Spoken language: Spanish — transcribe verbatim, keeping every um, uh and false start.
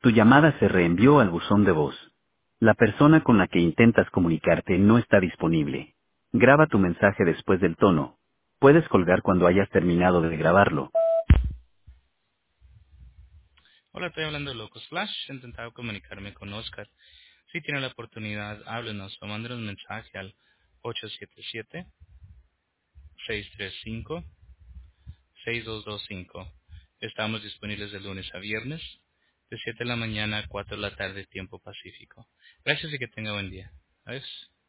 Tu llamada se reenvió al buzón de voz. La persona con la que intentas comunicarte no está disponible. Graba tu mensaje después del tono. Puedes colgar cuando hayas terminado de grabarlo. Hola, estoy hablando de Locos Flash. He intentado comunicarme con Oscar. Si tiene la oportunidad, háblenos o mándenos un mensaje al ocho siete siete, seis tres cinco, seis dos dos cinco. Estamos disponibles de lunes a viernes, de siete de la mañana a cuatro de la tarde, tiempo pacífico. Gracias y que tenga buen día. Adiós.